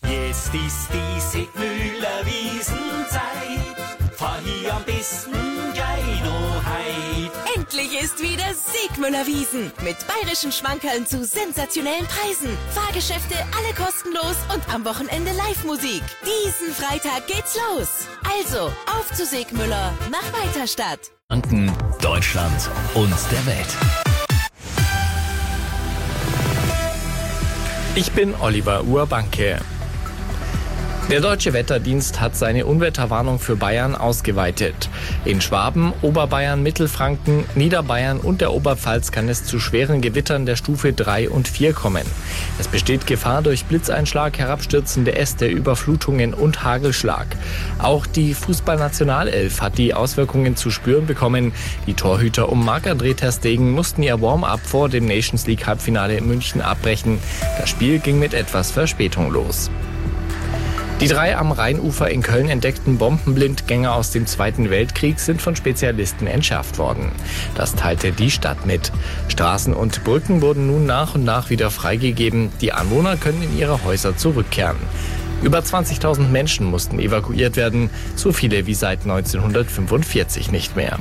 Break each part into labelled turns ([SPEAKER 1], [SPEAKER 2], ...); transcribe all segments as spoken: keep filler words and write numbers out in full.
[SPEAKER 1] Jetzt ist die Sigmüller Wiesenzeit, fahr hier am besten gleich noch heim.
[SPEAKER 2] Endlich ist wieder Sigmüller Wiesen mit bayerischen Schmankerln zu sensationellen Preisen. Fahrgeschäfte alle kostenlos und am Wochenende Live-Musik. Diesen Freitag geht's los. Also, auf zu Sigmüller nach Weiterstadt.
[SPEAKER 3] Franken, Deutschland und der Welt.
[SPEAKER 4] Ich bin Oliver Urbanke. Der Deutsche Wetterdienst hat seine Unwetterwarnung für Bayern ausgeweitet. In Schwaben, Oberbayern, Mittelfranken, Niederbayern und der Oberpfalz kann es zu schweren Gewittern der Stufe drei und vier kommen. Es besteht Gefahr durch Blitzeinschlag, herabstürzende Äste, Überflutungen und Hagelschlag. Auch die Fußballnationalelf hat die Auswirkungen zu spüren bekommen. Die Torhüter um Marc-André ter Stegen mussten ihr Warm-up vor dem Nations League Halbfinale in München abbrechen. Das Spiel ging mit etwas Verspätung los. Die drei am Rheinufer in Köln entdeckten Bombenblindgänger aus dem Zweiten Weltkrieg sind von Spezialisten entschärft worden. Das teilte die Stadt mit. Straßen und Brücken wurden nun nach und nach wieder freigegeben. Die Anwohner können in ihre Häuser zurückkehren. Über zwanzigtausend Menschen mussten evakuiert werden, so viele wie seit neunzehnhundertfünfundvierzig nicht mehr.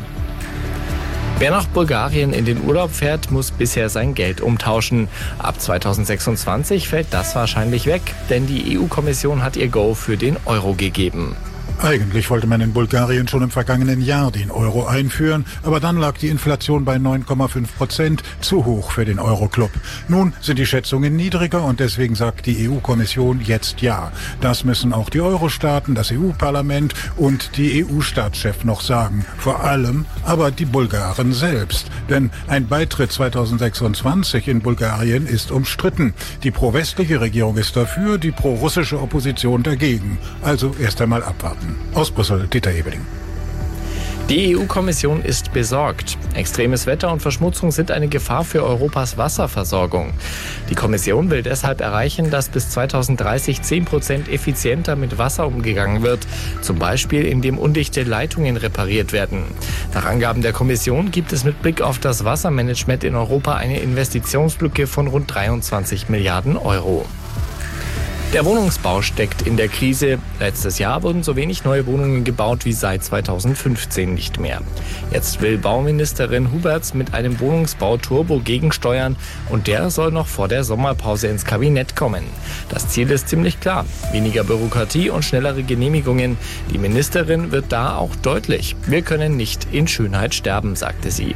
[SPEAKER 4] Wer nach Bulgarien in den Urlaub fährt, muss bisher sein Geld umtauschen. Ab zweitausendsechsundzwanzig fällt das wahrscheinlich weg, denn die E U-Kommission hat ihr Go für den Euro gegeben.
[SPEAKER 5] Eigentlich wollte man in Bulgarien schon im vergangenen Jahr den Euro einführen, aber dann lag die Inflation bei neun Komma fünf Prozent, zu hoch für den Euro-Club. Nun sind die Schätzungen niedriger und deswegen sagt die E U-Kommission jetzt ja. Das müssen auch die Euro-Staaten, das E U-Parlament und die E U-Staatschef noch sagen. Vor allem aber die Bulgaren selbst. Denn ein Beitritt zweitausendsechsundzwanzig in Bulgarien ist umstritten. Die pro-westliche Regierung ist dafür, die pro-russische Opposition dagegen. Also erst einmal abwarten. Aus Brüssel, Dieter Ebeling.
[SPEAKER 4] Die E U-Kommission ist besorgt. Extremes Wetter und Verschmutzung sind eine Gefahr für Europas Wasserversorgung. Die Kommission will deshalb erreichen, dass bis zweitausenddreißig zehn Prozent effizienter mit Wasser umgegangen wird, zum Beispiel indem undichte Leitungen repariert werden. Nach Angaben der Kommission gibt es mit Blick auf das Wassermanagement in Europa eine Investitionslücke von rund dreiundzwanzig Milliarden Euro. Der Wohnungsbau steckt in der Krise. Letztes Jahr wurden so wenig neue Wohnungen gebaut wie seit zweitausendfünfzehn nicht mehr. Jetzt will Bauministerin Huberts mit einem Wohnungsbau-Turbo gegensteuern und der soll noch vor der Sommerpause ins Kabinett kommen. Das Ziel ist ziemlich klar: weniger Bürokratie und schnellere Genehmigungen. Die Ministerin wird da auch deutlich: Wir können nicht in Schönheit sterben, sagte sie.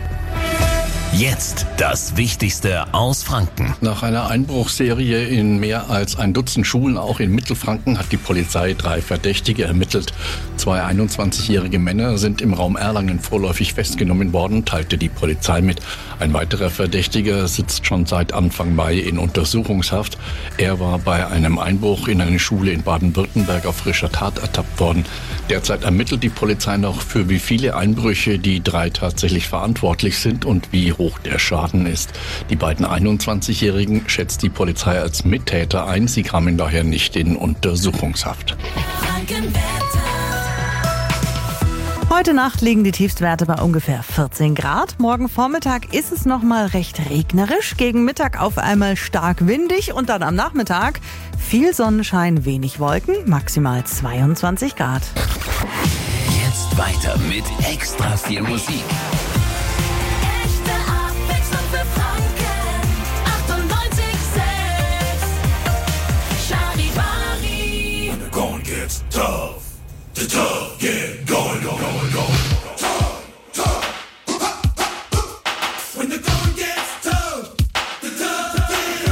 [SPEAKER 3] Jetzt das Wichtigste aus Franken.
[SPEAKER 6] Nach einer Einbruchsserie in mehr als ein Dutzend Schulen, auch in Mittelfranken, hat die Polizei drei Verdächtige ermittelt. Zwei einundzwanzigjährige Männer sind im Raum Erlangen vorläufig festgenommen worden, teilte die Polizei mit. Ein weiterer Verdächtiger sitzt schon seit Anfang Mai in Untersuchungshaft. Er war bei einem Einbruch in eine Schule in Baden-Württemberg auf frischer Tat ertappt worden. Derzeit ermittelt die Polizei noch, für wie viele Einbrüche die drei tatsächlich verantwortlich sind und wie hoch der Schaden ist. Die beiden einundzwanzigjährigen schätzt die Polizei als Mittäter ein. Sie kamen daher nicht in Untersuchungshaft.
[SPEAKER 7] Heute Nacht liegen die Tiefstwerte bei ungefähr vierzehn Grad. Morgen Vormittag ist es noch mal recht regnerisch. Gegen Mittag auf einmal stark windig und dann am Nachmittag viel Sonnenschein, wenig Wolken, maximal zweiundzwanzig Grad.
[SPEAKER 3] Jetzt weiter mit extra viel Musik.
[SPEAKER 1] Tough, the tough, get going, going, going, going. Tough, tough. When the going gets tough, the tough get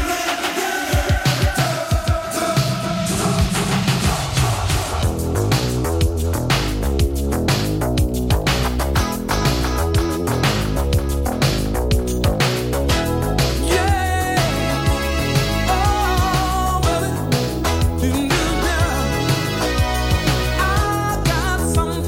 [SPEAKER 8] Some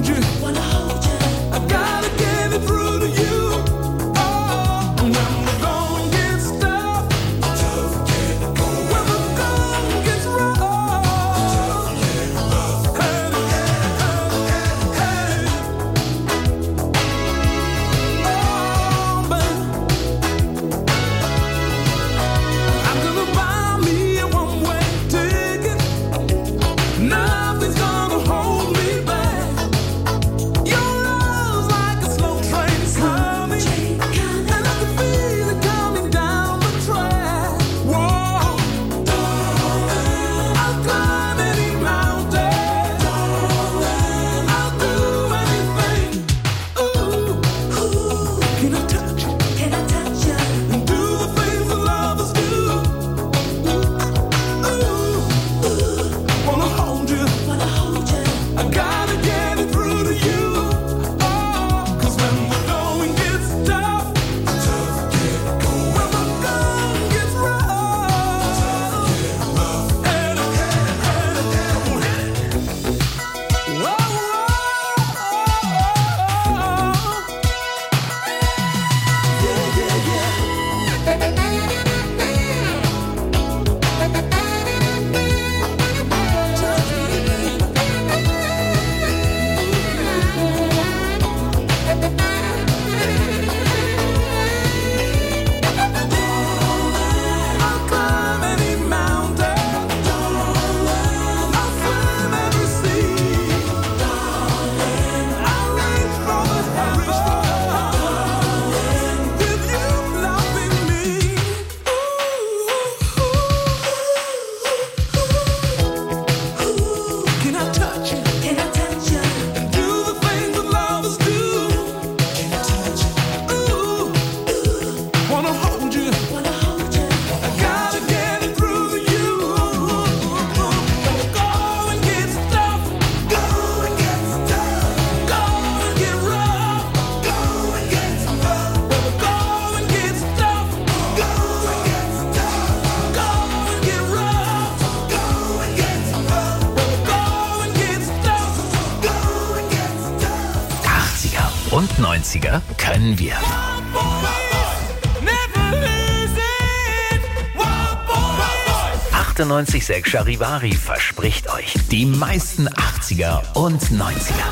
[SPEAKER 3] und neunziger können wir. achtundneunzig Komma sechs Charivari verspricht euch die meisten achtziger und neunziger.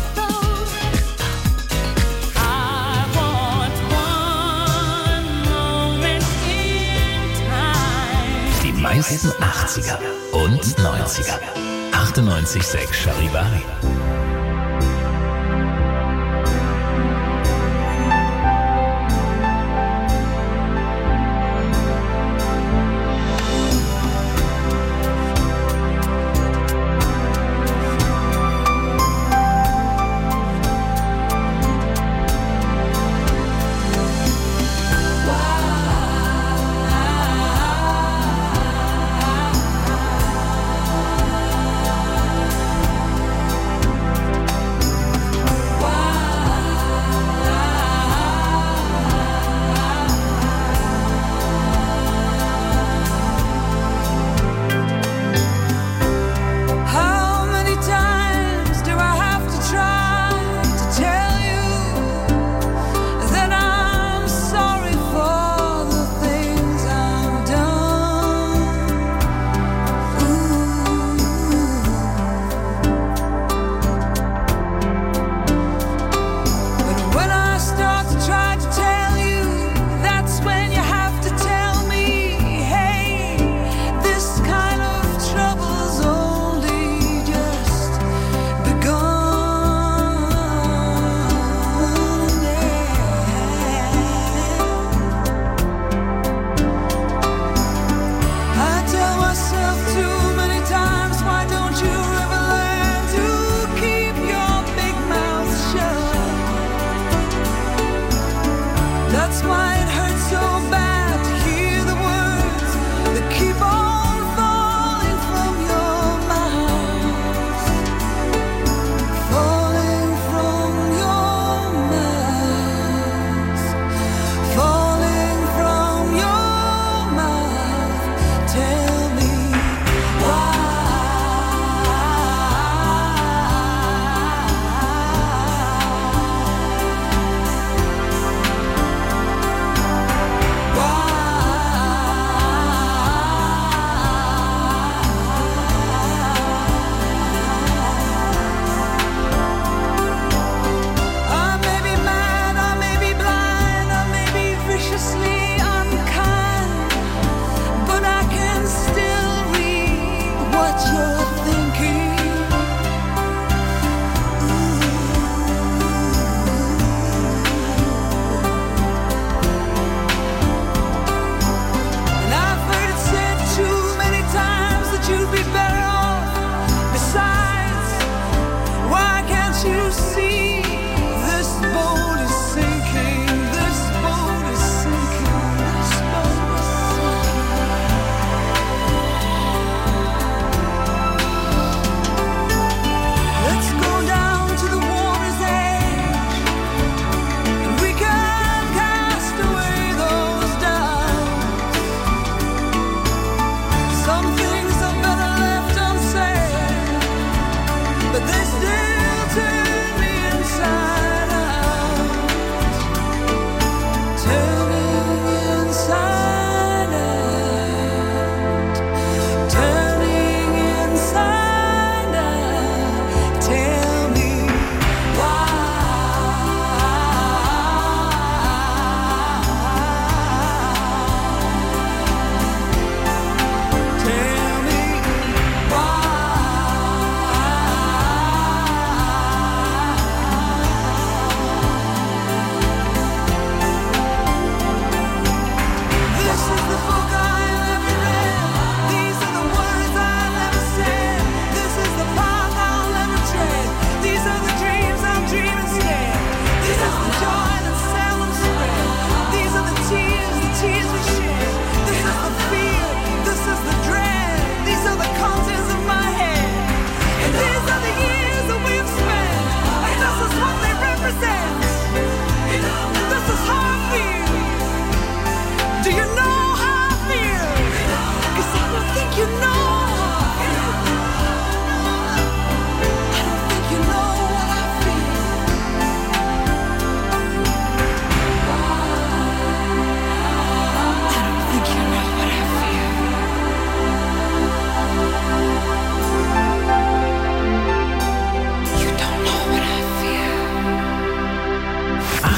[SPEAKER 3] Die meisten achtziger und neunziger. achtundneunzig Komma sechs Charivari.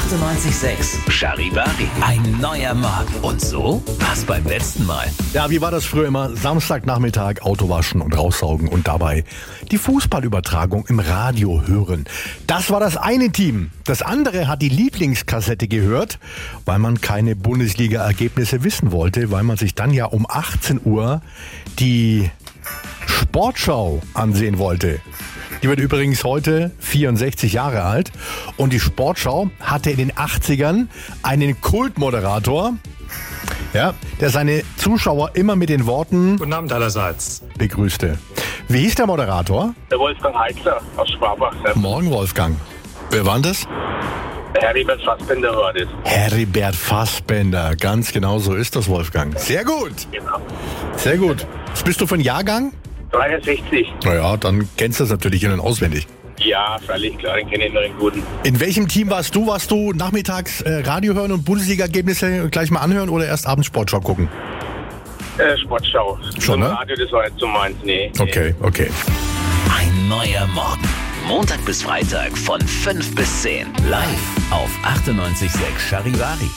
[SPEAKER 3] achtundneunzig Komma sechs Charivari. Ein neuer Morgen. Und so war's beim letzten Mal.
[SPEAKER 8] Ja, wie war das früher immer? Samstagnachmittag Auto waschen und raussaugen und dabei die Fußballübertragung im Radio hören. Das war das eine Team. Das andere hat die Lieblingskassette gehört, weil man keine Bundesliga-Ergebnisse wissen wollte, weil man sich dann ja um achtzehn Uhr die Sportschau ansehen wollte. Die wird übrigens heute vierundsechzig Jahre alt und die Sportschau hatte in den achtzigern einen Kultmoderator, ja, der seine Zuschauer immer mit den Worten
[SPEAKER 9] Guten Abend allerseits
[SPEAKER 8] begrüßte. Wie hieß der Moderator?
[SPEAKER 10] Der Wolfgang Heitzler aus Schwabach.
[SPEAKER 8] Morgen, Wolfgang. Wer war das?
[SPEAKER 10] Heribert Fassbender war das.
[SPEAKER 8] Heribert Fassbender, ganz genau so ist das, Wolfgang. Sehr gut.
[SPEAKER 10] Genau.
[SPEAKER 8] Sehr gut. Was bist du für ein Jahrgang?
[SPEAKER 10] dreiundsechzig.
[SPEAKER 8] Naja, dann kennst du das natürlich in- und auswendig.
[SPEAKER 10] Ja, völlig klar, den kenne ich noch in guten.
[SPEAKER 8] In welchem Team warst du? Warst du nachmittags äh, Radio hören und Bundesliga-Ergebnisse gleich mal anhören oder erst abends Sportschau gucken?
[SPEAKER 10] Äh, Sportschau.
[SPEAKER 8] Schon, ne?
[SPEAKER 10] Radio, das war jetzt so meins, nee.
[SPEAKER 8] Okay, okay.
[SPEAKER 3] Ein neuer Morgen. Montag bis Freitag von fünf bis zehn. Live auf achtundneunzig Komma sechs Charivari.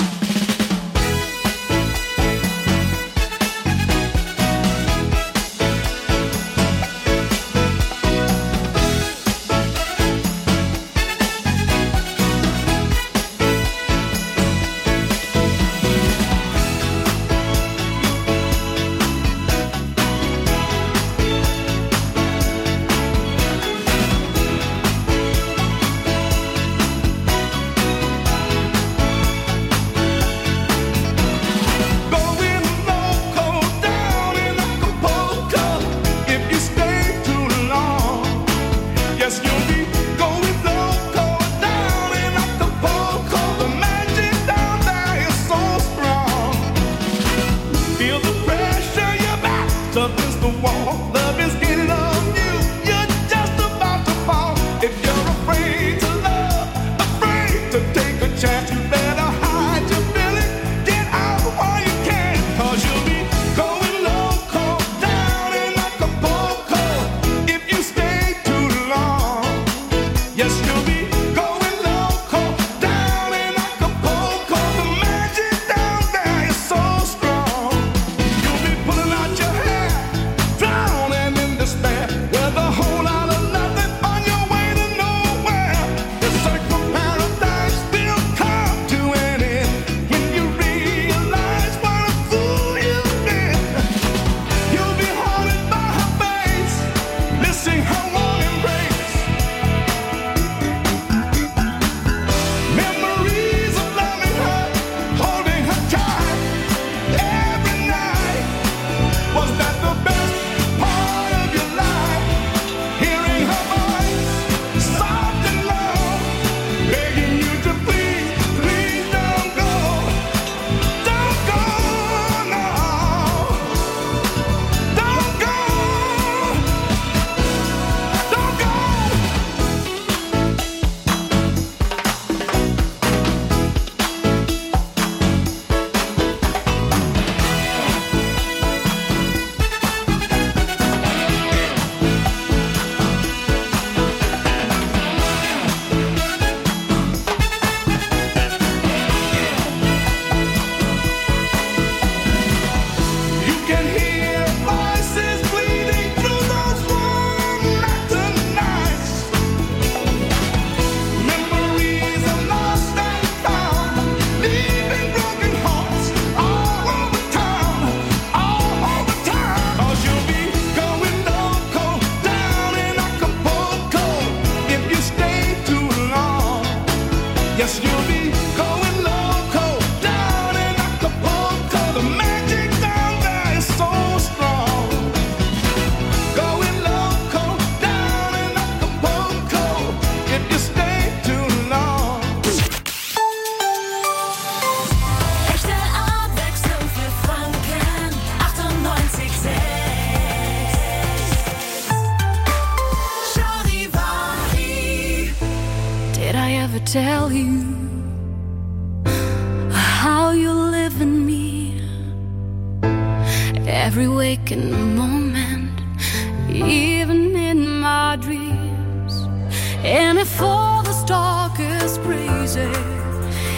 [SPEAKER 11] Tell you how you live in me, every waking moment, even in my dreams. And if all the dark is crazy,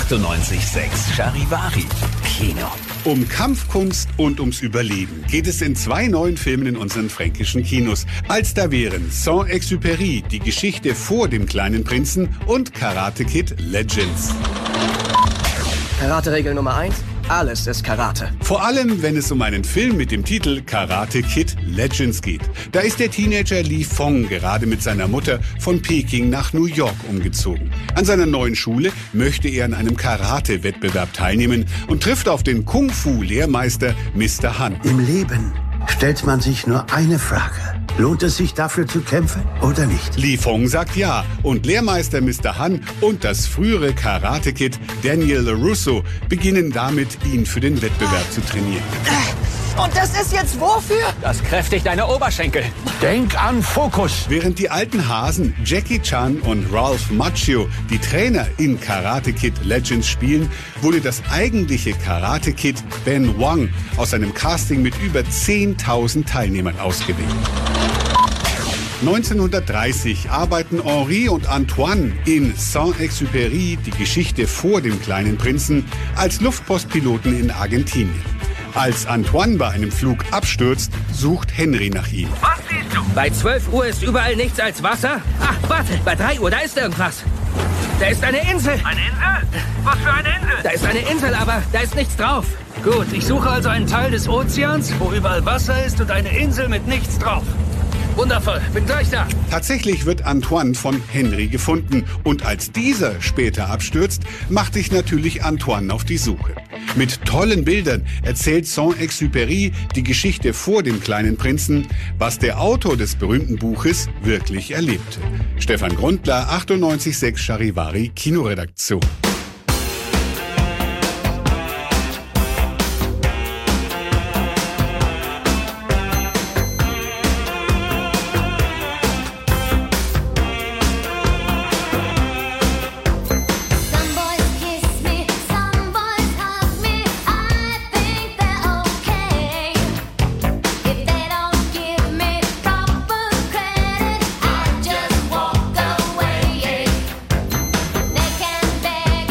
[SPEAKER 3] achtundneunzig Komma sechs Charivari Kino.
[SPEAKER 9] Um Kampfkunst und ums Überleben geht es in zwei neuen Filmen in unseren fränkischen Kinos. Als da wären Saint-Exupéry, die Geschichte vor dem kleinen Prinzen, und Karate Kid Legends.
[SPEAKER 12] Karate-Regel Nummer eins. Alles ist Karate.
[SPEAKER 9] Vor allem, wenn es um einen Film mit dem Titel Karate Kid Legends geht. Da ist der Teenager Li Fong gerade mit seiner Mutter von Peking nach New York umgezogen. An seiner neuen Schule möchte er an einem Karate-Wettbewerb teilnehmen und trifft auf den Kung-Fu-Lehrmeister Mister Han.
[SPEAKER 13] Im Leben stellt man sich nur eine Frage. Lohnt es sich dafür zu kämpfen oder nicht?
[SPEAKER 9] Li Fong sagt ja und Lehrmeister Mister Han und das frühere Karate-Kid Daniel LaRusso beginnen damit, ihn für den Wettbewerb zu trainieren.
[SPEAKER 12] Und das ist jetzt wofür? Das kräftigt deine Oberschenkel.
[SPEAKER 9] Denk an Fokus. Während die alten Hasen Jackie Chan und Ralph Macchio die Trainer in Karate Kid Legends spielen, wurde das eigentliche Karate Kid Ben Wang aus einem Casting mit über zehntausend Teilnehmern ausgewählt. neunzehnhundertdreißig arbeiten Henri und Antoine in Saint-Exupéry, die Geschichte vor dem kleinen Prinzen, als Luftpostpiloten in Argentinien. Als Antoine bei einem Flug abstürzt, sucht Henry nach ihm.
[SPEAKER 12] Was siehst du? Bei zwölf Uhr ist überall nichts als Wasser. Ach, warte, bei drei Uhr, da ist irgendwas. Da ist eine Insel. Eine Insel? Was für eine Insel? Da ist eine Insel, aber da ist nichts drauf.
[SPEAKER 14] Gut, ich suche also einen Teil des Ozeans, wo überall Wasser ist und eine Insel mit nichts drauf. Wundervoll, bin gleich da.
[SPEAKER 9] Tatsächlich wird Antoine von Henry gefunden und als dieser später abstürzt, macht sich natürlich Antoine auf die Suche. Mit tollen Bildern erzählt Saint-Exupéry die Geschichte vor dem kleinen Prinzen, was der Autor des berühmten Buches wirklich erlebte. Stefan Grundler, achtundneunzig Komma sechs Charivari Kinoredaktion.
[SPEAKER 11] They can beg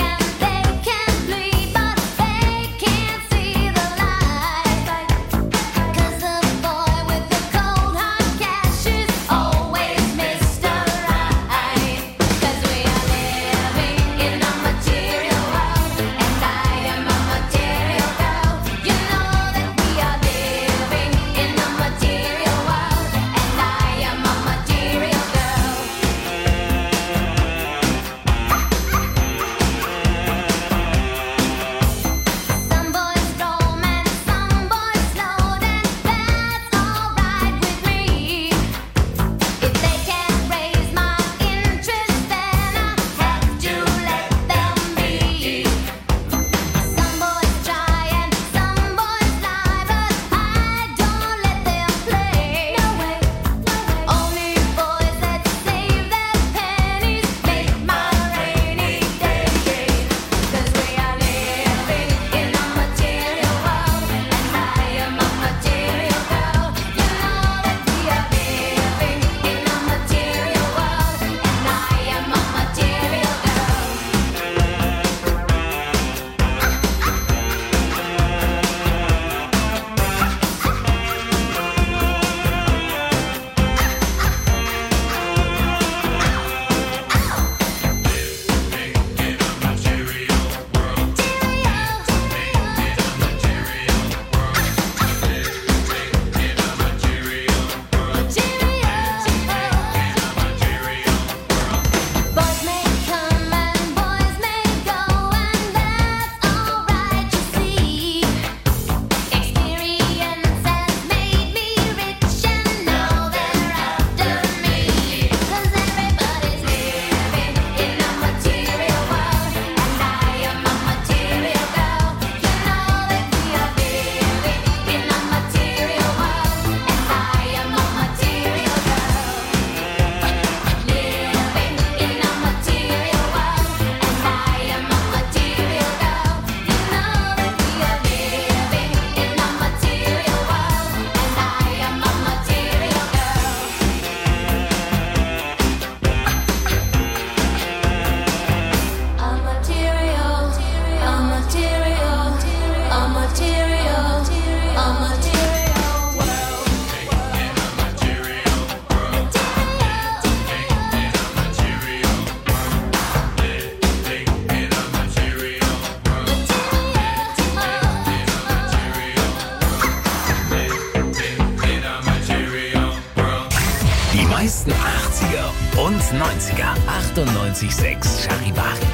[SPEAKER 3] und neunziger. achtundneunzig Komma sechs Charivari.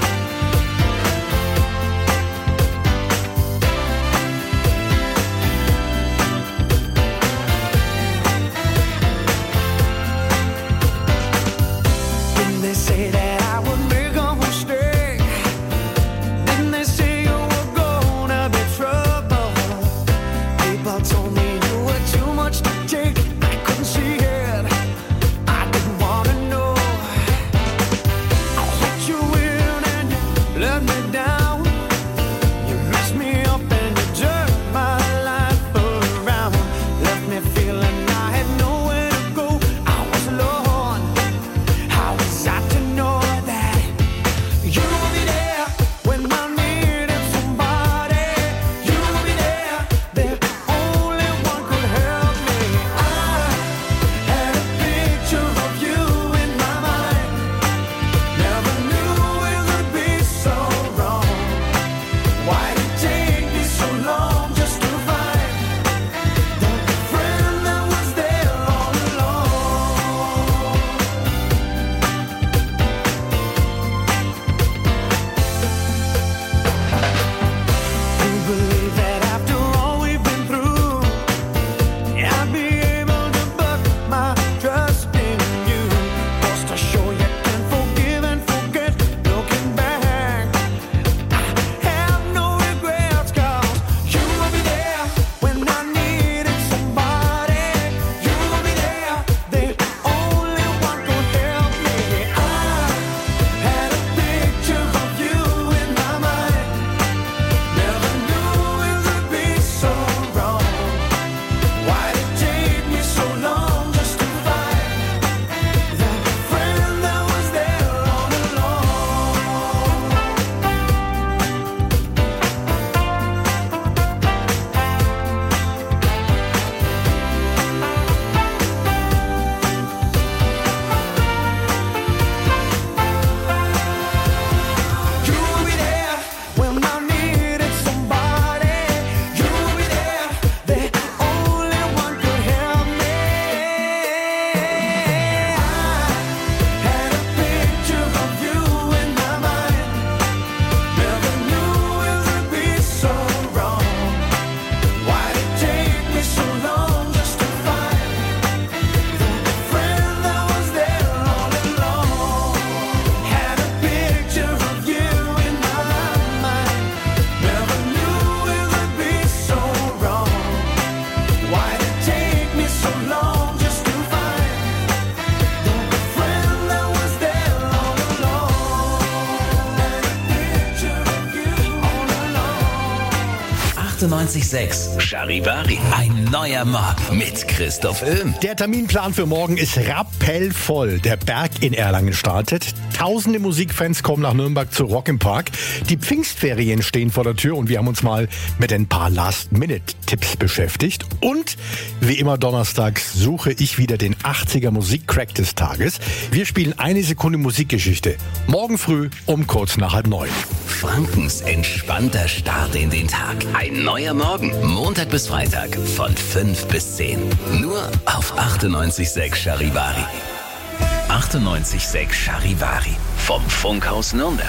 [SPEAKER 3] achtundneunzig Komma sechs Charivari. Ein neuer Morgen mit Christoph Öhm.
[SPEAKER 8] Der Terminplan für morgen ist rappellvoll. Der Berg in Erlangen startet. Tausende Musikfans kommen nach Nürnberg zu Rock im Park. Die Pfingstferien stehen vor der Tür und wir haben uns mal mit ein paar Last-Minute-Tipps beschäftigt. Und wie immer donnerstags suche ich wieder den achtziger Musikcrack des Tages. Wir spielen eine Sekunde Musikgeschichte. Morgen früh um kurz nach halb neun.
[SPEAKER 3] Frankens entspannter Start in den Tag. Ein neuer Morgen. Montag bis Freitag von fünf bis zehn. Nur auf achtundneunzig Komma sechs Charivari. achtundneunzig Komma sechs Charivari. Vom Funkhaus Nürnberg.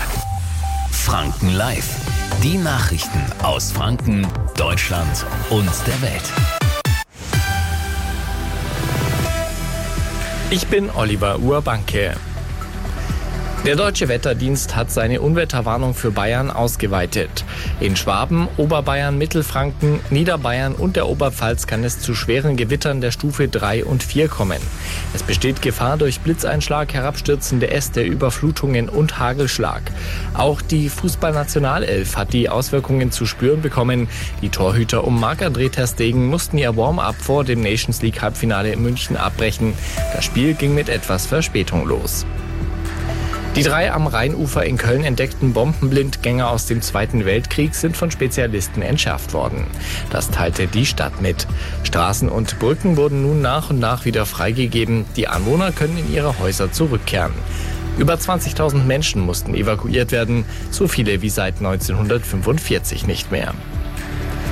[SPEAKER 3] Franken Live. Die Nachrichten aus Franken, Deutschland und der Welt.
[SPEAKER 4] Ich bin Oliver Urbanke. Der Deutsche Wetterdienst hat seine Unwetterwarnung für Bayern ausgeweitet. In Schwaben, Oberbayern, Mittelfranken, Niederbayern und der Oberpfalz kann es zu schweren Gewittern der Stufe drei und vier kommen. Es besteht Gefahr durch Blitzeinschlag, herabstürzende Äste, Überflutungen und Hagelschlag. Auch die Fußballnationalelf hat die Auswirkungen zu spüren bekommen. Die Torhüter um Marc-André ter Stegen mussten ihr Warm-up vor dem Nations League Halbfinale in München abbrechen. Das Spiel ging mit etwas Verspätung los. Die drei am Rheinufer in Köln entdeckten Bombenblindgänger aus dem Zweiten Weltkrieg sind von Spezialisten entschärft worden. Das teilte die Stadt mit. Straßen und Brücken wurden nun nach und nach wieder freigegeben. Die Anwohner können in ihre Häuser zurückkehren. Über zwanzigtausend Menschen mussten evakuiert werden, so viele wie seit neunzehnhundertfünfundvierzig nicht mehr.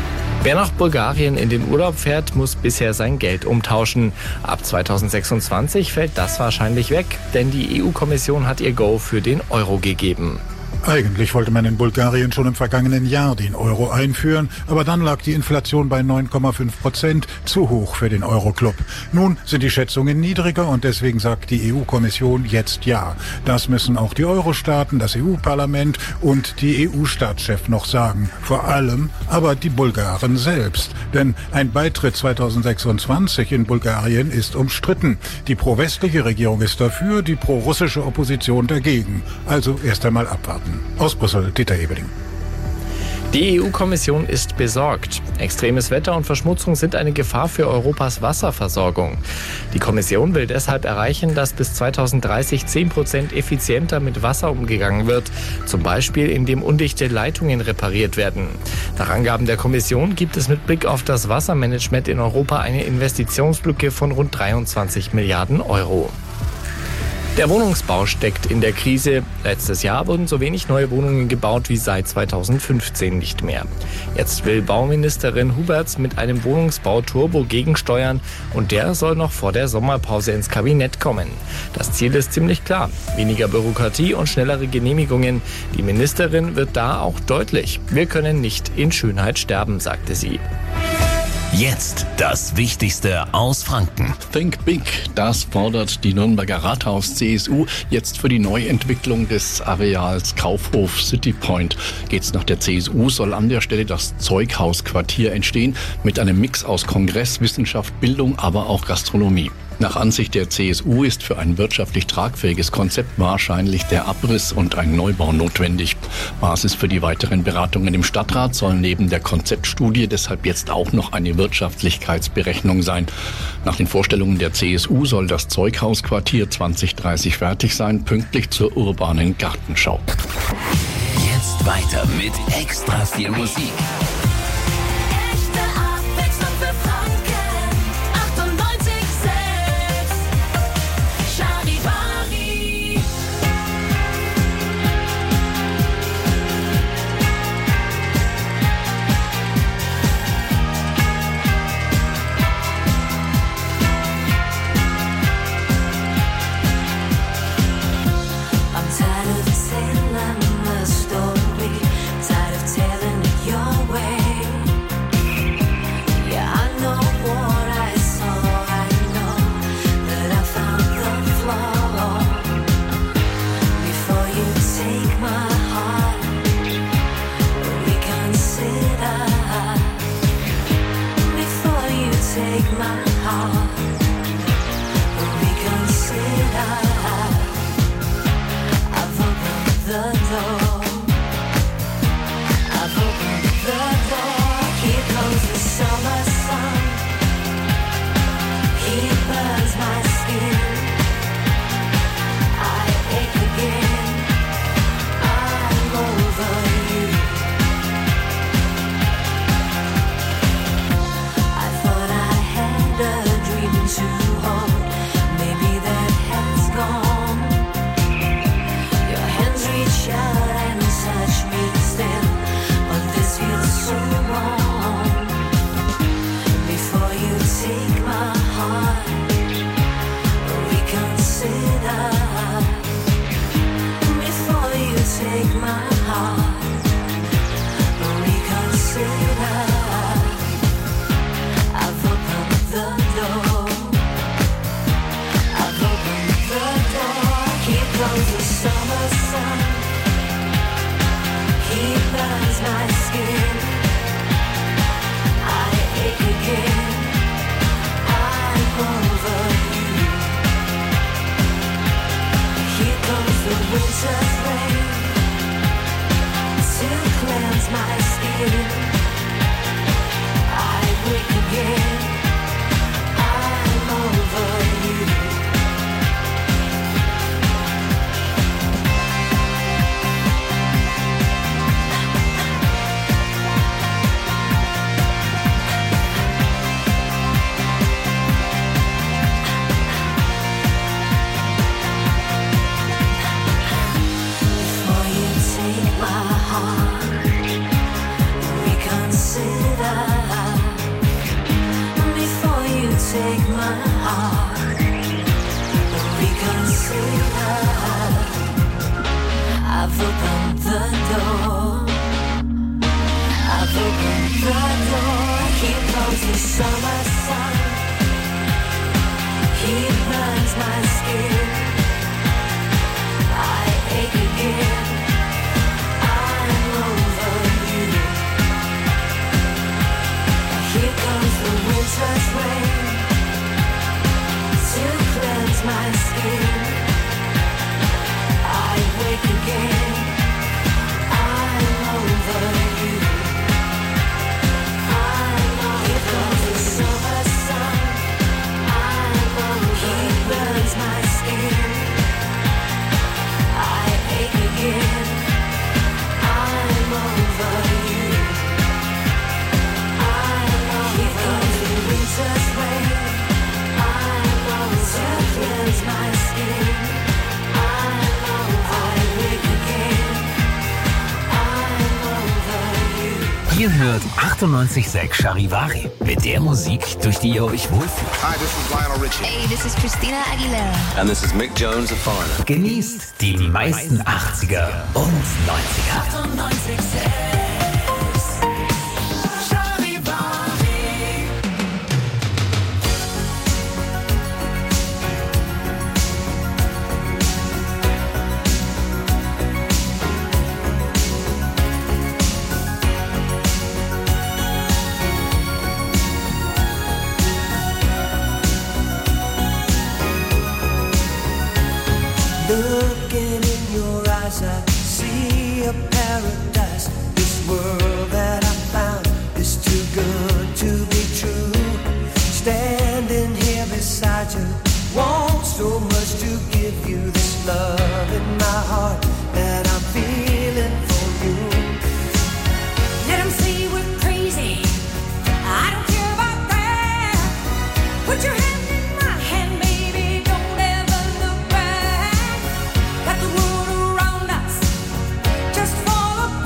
[SPEAKER 4] Wer nach Bulgarien in den Urlaub fährt, muss bisher sein Geld umtauschen. Ab zweitausendsechsundzwanzig fällt das wahrscheinlich weg, denn die E U-Kommission hat ihr Go für den Euro gegeben.
[SPEAKER 5] Eigentlich wollte man in Bulgarien schon im vergangenen Jahr den Euro einführen, aber dann lag die Inflation bei neun Komma fünf Prozent, zu hoch für den Euro-Club. Nun sind die Schätzungen niedriger und deswegen sagt die E U-Kommission jetzt ja. Das müssen auch die Euro-Staaten, das E U-Parlament und die E U-Staatschefs noch sagen. Vor allem aber die Bulgaren selbst. Denn ein Beitritt zweitausendsechsundzwanzig in Bulgarien ist umstritten. Die pro-westliche Regierung ist dafür, die pro-russische Opposition dagegen. Also erst einmal abwarten. Aus Brüssel, Dieter Ebeling.
[SPEAKER 4] Die E U-Kommission ist besorgt. Extremes Wetter und Verschmutzung sind eine Gefahr für Europas Wasserversorgung. Die Kommission will deshalb erreichen, dass bis zweitausenddreißig zehn Prozent effizienter mit Wasser umgegangen wird, zum Beispiel indem undichte Leitungen repariert werden. Nach Angaben der Kommission gibt es mit Blick auf das Wassermanagement in Europa eine Investitionslücke von rund dreiundzwanzig Milliarden Euro. Der Wohnungsbau steckt in der Krise. Letztes Jahr wurden so wenig neue Wohnungen gebaut wie seit zweitausendfünfzehn nicht mehr. Jetzt will Bauministerin Huberts mit einem Wohnungsbau-Turbo gegensteuern und der soll noch vor der Sommerpause ins Kabinett kommen. Das Ziel ist ziemlich klar. Weniger Bürokratie und schnellere Genehmigungen. Die Ministerin wird da auch deutlich. Wir können nicht in Schönheit sterben, sagte sie.
[SPEAKER 3] Jetzt das Wichtigste aus Franken.
[SPEAKER 6] Think Big, das fordert die Nürnberger Rathaus-C S U. Jetzt für die Neuentwicklung des Areals Kaufhof City Point. Geht's nach der C S U, soll an der Stelle das Zeughausquartier entstehen mit einem Mix aus Kongress, Wissenschaft, Bildung, aber auch Gastronomie. Nach Ansicht der C S U ist für ein wirtschaftlich tragfähiges Konzept wahrscheinlich der Abriss und ein Neubau notwendig. Basis für die weiteren Beratungen im Stadtrat soll neben der Konzeptstudie deshalb jetzt auch noch eine Wirtschaftlichkeitsberechnung sein. Nach den Vorstellungen der C S U soll das Zeughausquartier zwanzig dreißig fertig sein, pünktlich zur urbanen Gartenschau.
[SPEAKER 3] Jetzt weiter mit extra viel Musik.
[SPEAKER 11] Reconsider
[SPEAKER 15] my heart, reconsider. I've opened the door. I've opened the door. Here comes the summer sun. He burns my skin. I ache again. I'm over you. Here comes the winter's rain to cleanse my skin. I wake again. I'm over you. I'm over. Here comes the summer sun. I'm over. He burns my skin. I ache again. I'm over you. I'm over. Here comes the winter's rain. I'm over. To cleanse my skin. I'm over. I wake again. I'm over you.
[SPEAKER 3] Ihr hört achtundneunzig Komma sechs Charivari. Mit der Musik, durch die ihr euch wohlfühlt.
[SPEAKER 16] Hi, this is Lionel Richie.
[SPEAKER 17] Hey, this is Christina Aguilera.
[SPEAKER 16] And this is Mick Jones of Foreigner.
[SPEAKER 3] Genießt die meisten achtziger und neunziger.
[SPEAKER 15] achtundneunzig Komma sechs Charivari. Looking in your eyes, I see a paradise. This world that I found is too good to be true. Standing here beside you, want so much to give you this love in my heart that I'm feeling for you. Let 'em say we're crazy. I don't care about that. Put your hand in my hand, baby. Don't ever look back. Got the world around us, just fall apart.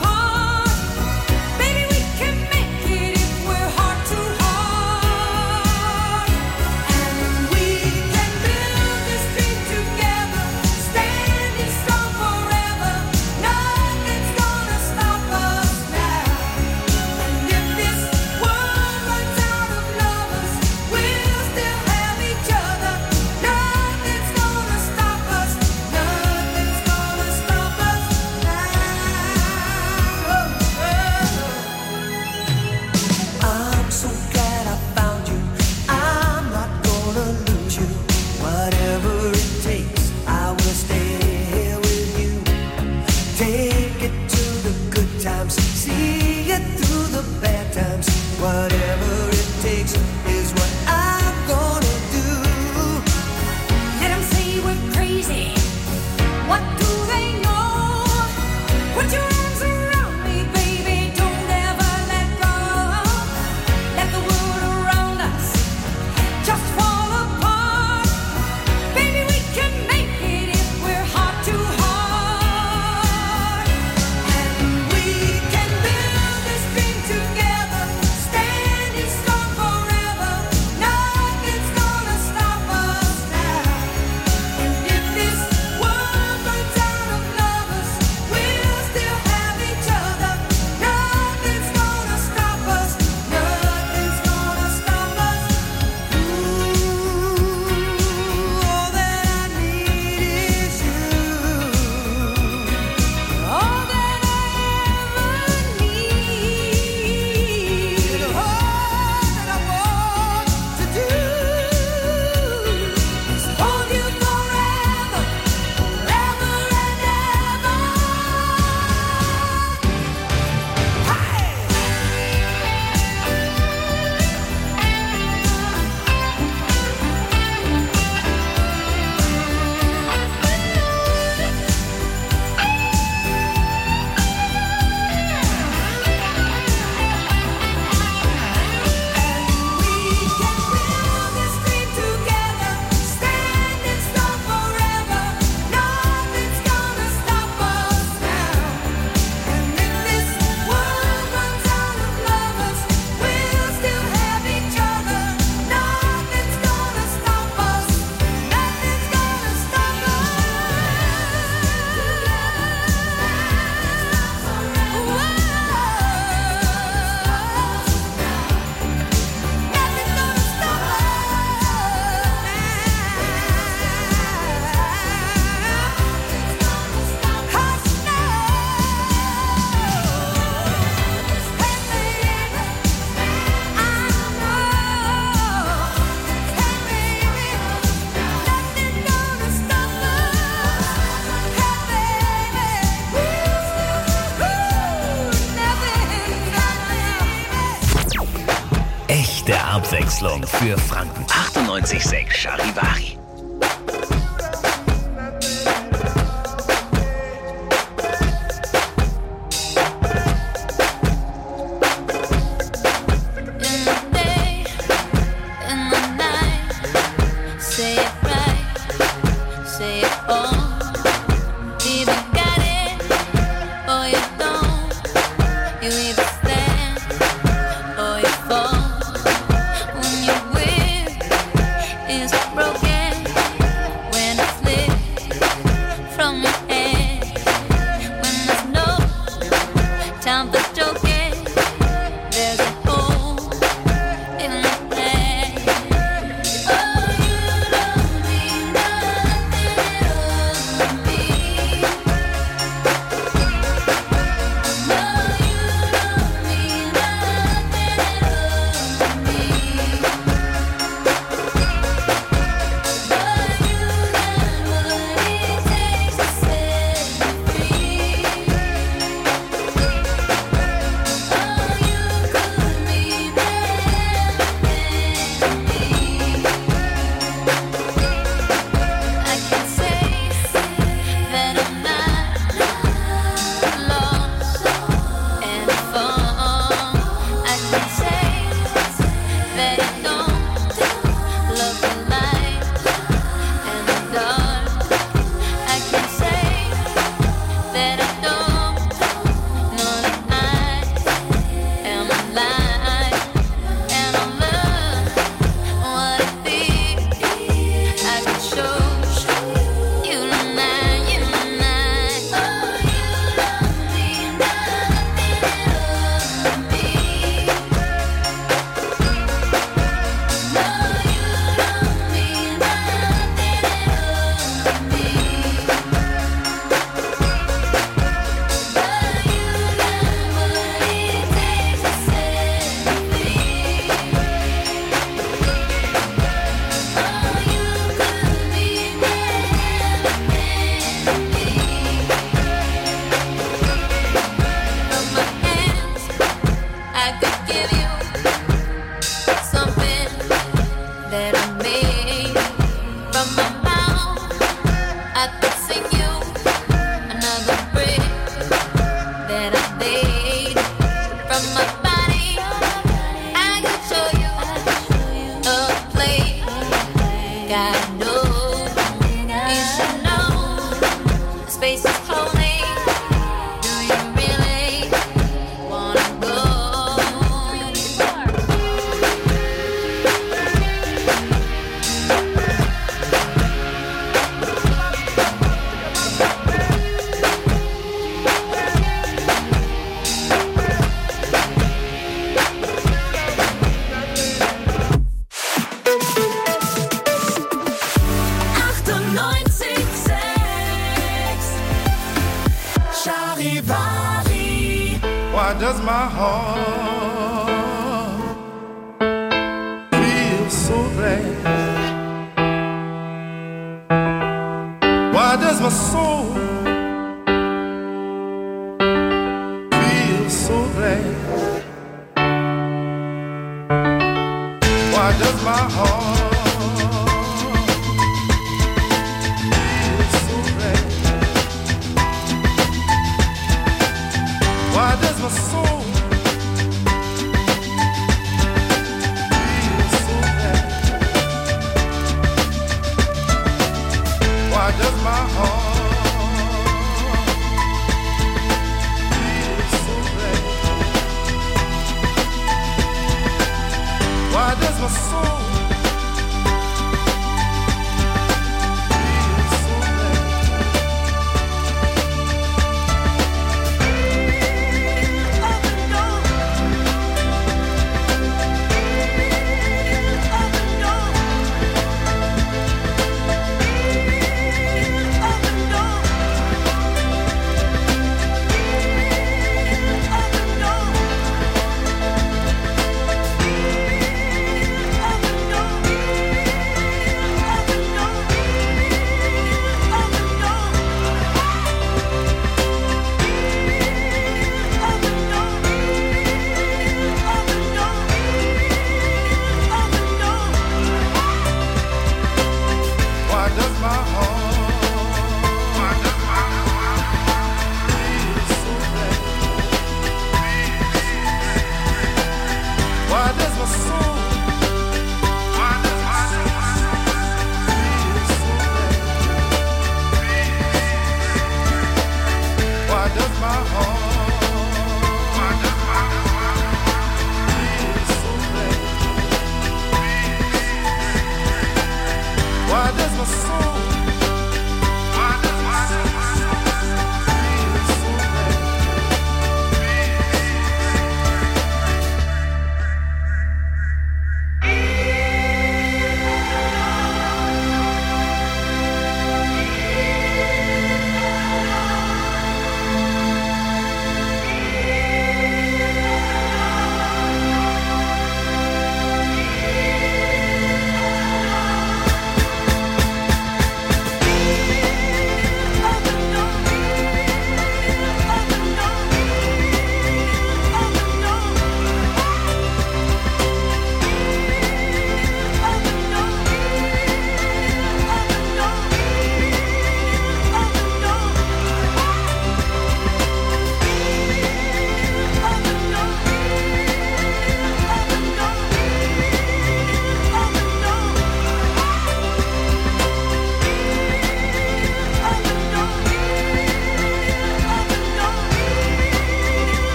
[SPEAKER 3] Abwechslung für Franken. achtundneunzig Komma sechs Charivari.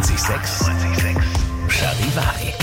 [SPEAKER 3] achtundneunzig Komma sechs Charivari.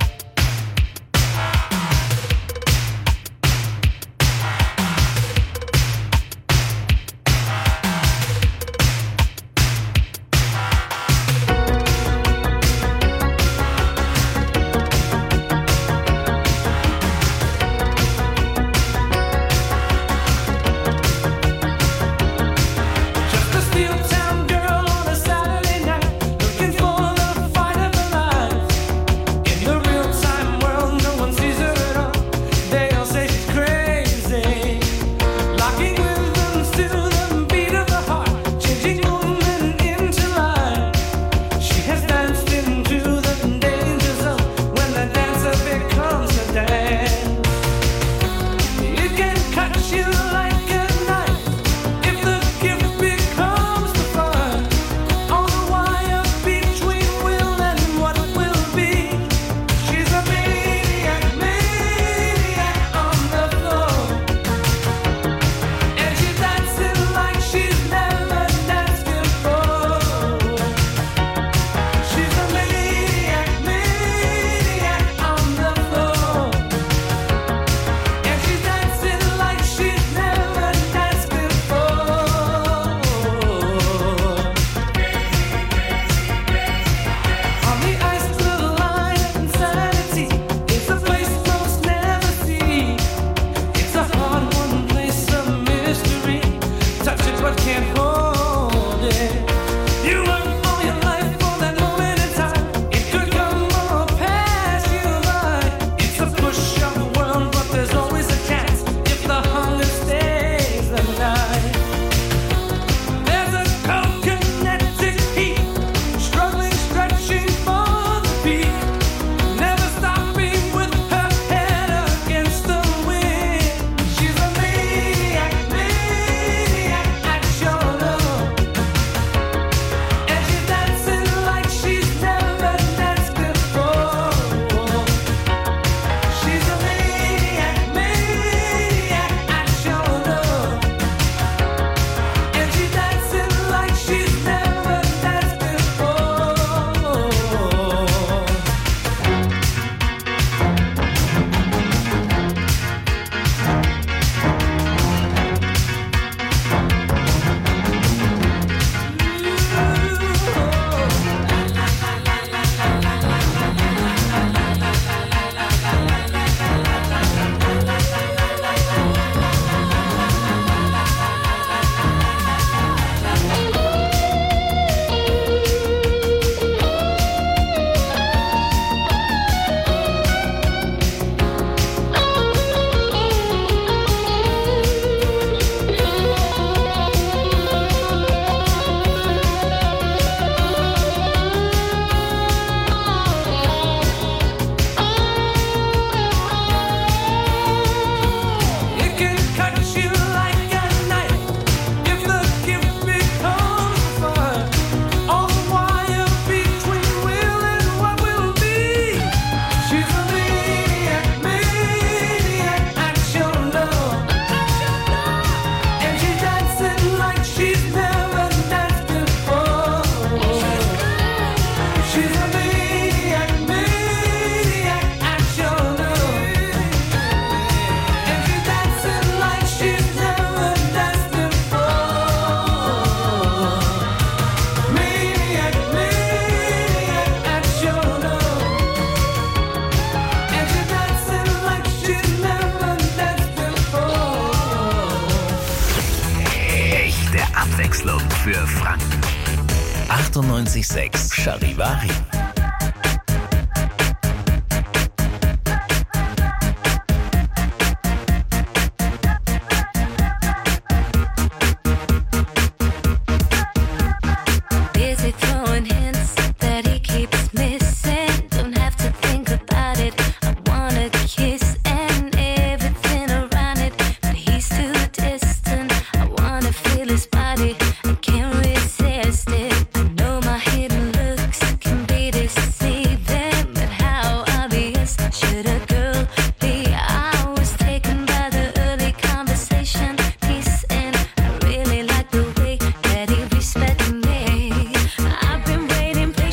[SPEAKER 3] Für Franken. achtundneunzig Komma sechs Charivari.
[SPEAKER 11] Waiting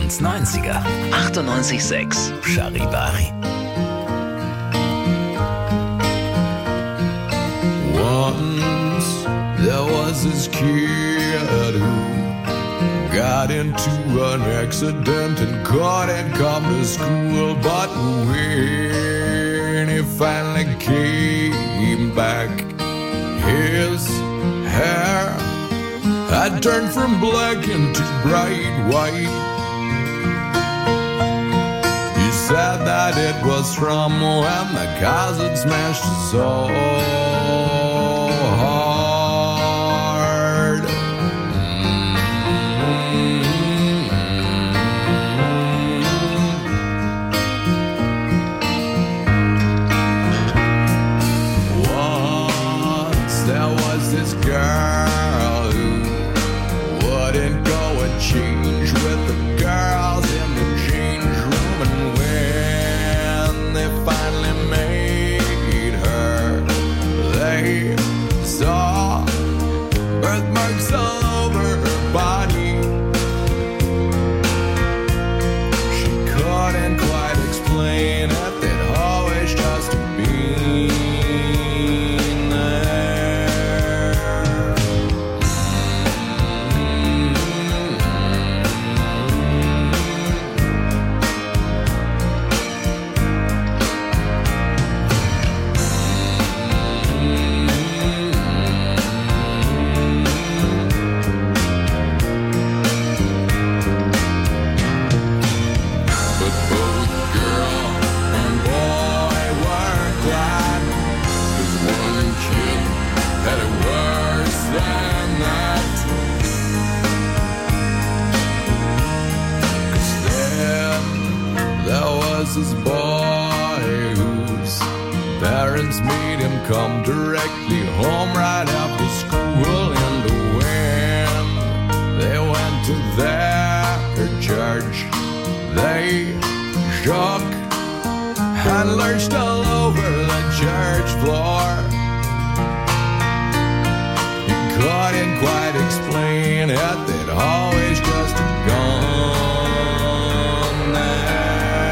[SPEAKER 3] und neunziger. achtundneunzig Komma sechs Charivari.
[SPEAKER 18] Once there was this kid who got into an accident and couldn't come to school. But when he finally came back, his hair had turned from black into bright white. He said that it was from when the cars had smashed his soul hard. Once there was this girl who wouldn't go and change with the girls in the change room, and when they finally made her, they saw birthmarks all over her body. She couldn't quite explain it, they'd always just been there. But both girl and boy were glad, 'cause one kid had it worse than that. 'Cause then there was this boy whose parents made him come directly home right after school, and when they went to their church, they shook and lurched all over the church floor. He couldn't quite explain it, they'd always just gone there.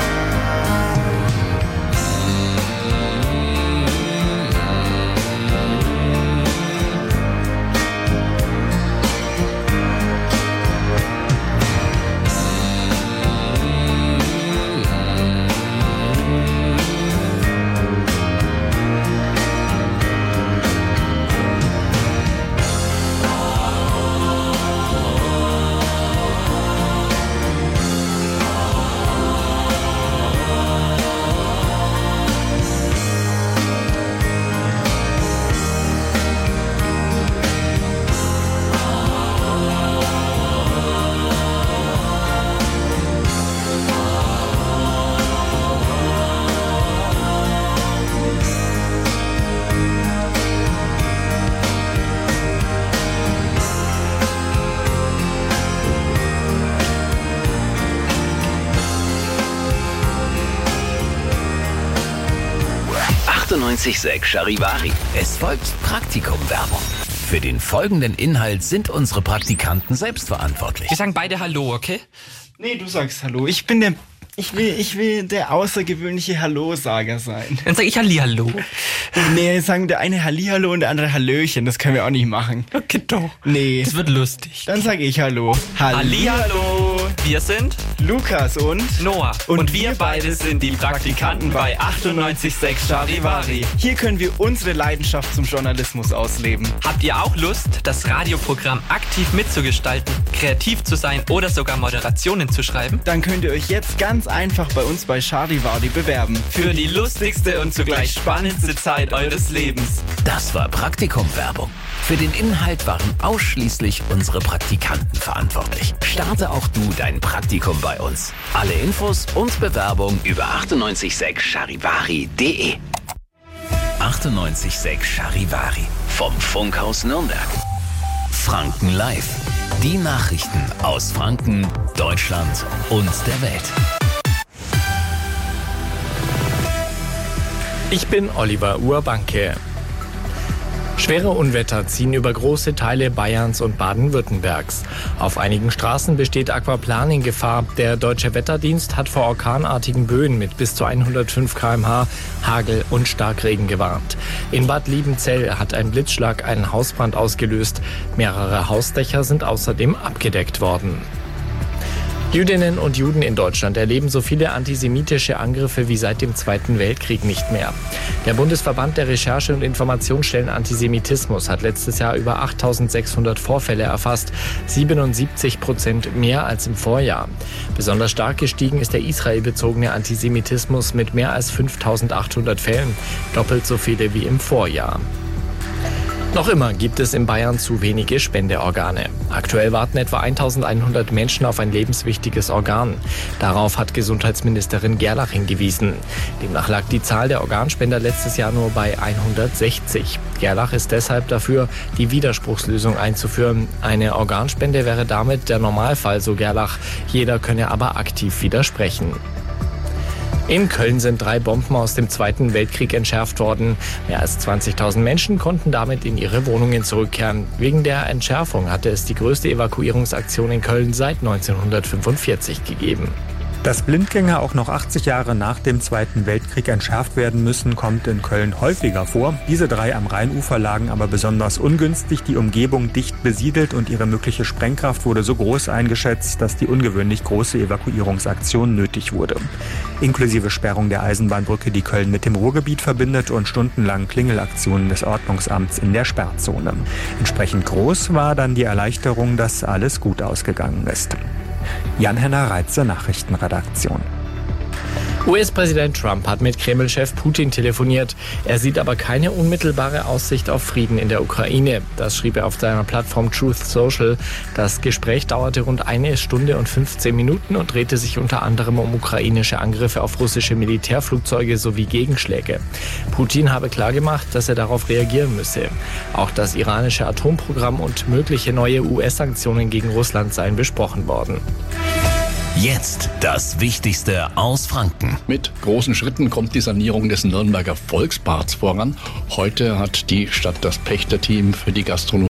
[SPEAKER 3] achtundneunzig Komma sechs Charivari. Es folgt Praktikumwerbung. Für den folgenden Inhalt sind unsere Praktikanten selbst verantwortlich.
[SPEAKER 19] Wir sagen beide Hallo, okay?
[SPEAKER 20] Nee, du sagst Hallo. Ich bin der... Ich will, ich will der außergewöhnliche Hallo-Sager sein.
[SPEAKER 19] Dann sag ich Hallihallo.
[SPEAKER 20] Nee, sagen der eine Hallihallo und der andere Hallöchen. Das können wir auch nicht machen.
[SPEAKER 19] Okay, doch.
[SPEAKER 20] Nee.
[SPEAKER 19] Das wird lustig.
[SPEAKER 20] Dann sage ich Hallo.
[SPEAKER 19] Hallihallo. Wir sind
[SPEAKER 20] Lukas und
[SPEAKER 19] Noah.
[SPEAKER 20] Und,
[SPEAKER 19] und wir beide sind die Praktikanten bei achtundneunzig Komma sechs Charivari.
[SPEAKER 20] Hier können wir unsere Leidenschaft zum Journalismus ausleben.
[SPEAKER 19] Habt ihr auch Lust, das Radioprogramm aktiv mitzugestalten, kreativ zu sein oder sogar Moderationen zu schreiben?
[SPEAKER 20] Dann könnt ihr euch jetzt ganz einfach bei uns bei Charivari bewerben.
[SPEAKER 19] Für die lustigste und zugleich spannendste Zeit eures Lebens.
[SPEAKER 3] Das war Praktikumwerbung. Für den Inhalt waren ausschließlich unsere Praktikanten verantwortlich. Starte auch du dein Praktikum bei uns. Alle Infos und Bewerbung über achtundneunzig Komma sechs charivari punkt de. achtundneunzig Komma sechs Charivari vom Funkhaus Nürnberg. Franken Live. Die Nachrichten aus Franken, Deutschland und der Welt.
[SPEAKER 4] Ich bin Oliver Urbanke. Schwere Unwetter ziehen über große Teile Bayerns und Baden-Württembergs. Auf einigen Straßen besteht Aquaplaning-Gefahr. Der Deutsche Wetterdienst hat vor orkanartigen Böen mit bis zu hundertfünf Kilometer pro Stunde, Hagel und Starkregen gewarnt. In Bad Liebenzell hat ein Blitzschlag einen Hausbrand ausgelöst. Mehrere Hausdächer sind außerdem abgedeckt worden. Jüdinnen und Juden in Deutschland erleben so viele antisemitische Angriffe wie seit dem Zweiten Weltkrieg nicht mehr. Der Bundesverband der Recherche- und Informationsstellen Antisemitismus hat letztes Jahr über achttausendsechshundert Vorfälle erfasst, siebenundsiebzig Prozent mehr als im Vorjahr. Besonders stark gestiegen ist der israelbezogene Antisemitismus mit mehr als fünftausendachthundert Fällen, doppelt so viele wie im Vorjahr. Noch immer gibt es in Bayern zu wenige Spendeorgane. Aktuell warten etwa eintausendeinhundert Menschen auf ein lebenswichtiges Organ. Darauf hat Gesundheitsministerin Gerlach hingewiesen. Demnach lag die Zahl der Organspender letztes Jahr nur bei hundertsechzig. Gerlach ist deshalb dafür, die Widerspruchslösung einzuführen. Eine Organspende wäre damit der Normalfall, so Gerlach. Jeder könne aber aktiv widersprechen. In Köln sind drei Bomben aus dem Zweiten Weltkrieg entschärft worden. Mehr als zwanzigtausend Menschen konnten damit in ihre Wohnungen zurückkehren. Wegen der Entschärfung hatte es die größte Evakuierungsaktion in Köln seit neunzehnhundertfünfundvierzig gegeben.
[SPEAKER 21] Dass Blindgänger auch noch achtzig Jahre nach dem Zweiten Weltkrieg entschärft werden müssen, kommt in Köln häufiger vor. Diese drei am Rheinufer lagen aber besonders ungünstig, die Umgebung dicht besiedelt und ihre mögliche Sprengkraft wurde so groß eingeschätzt, dass die ungewöhnlich große Evakuierungsaktion nötig wurde. Inklusive Sperrung der Eisenbahnbrücke, die Köln mit dem Ruhrgebiet verbindet, und stundenlang Klingelaktionen des Ordnungsamts in der Sperrzone. Entsprechend groß war dann die Erleichterung, dass alles gut ausgegangen ist. Jan-Henner Reitze, Nachrichtenredaktion.
[SPEAKER 4] U S-Präsident Trump hat mit Kreml-Chef Putin telefoniert. Er sieht aber keine unmittelbare Aussicht auf Frieden in der Ukraine. Das schrieb er auf seiner Plattform Truth Social. Das Gespräch dauerte rund eine Stunde und fünfzehn Minuten und drehte sich unter anderem um ukrainische Angriffe auf russische Militärflugzeuge sowie Gegenschläge. Putin habe klargemacht, dass er darauf reagieren müsse. Auch das iranische Atomprogramm und mögliche neue U S-Sanktionen gegen Russland seien besprochen worden.
[SPEAKER 3] Jetzt das Wichtigste aus Franken.
[SPEAKER 6] Mit großen Schritten kommt die Sanierung des Nürnberger Volksbads voran. Heute hat die Stadt das Pächterteam für die Gastronomie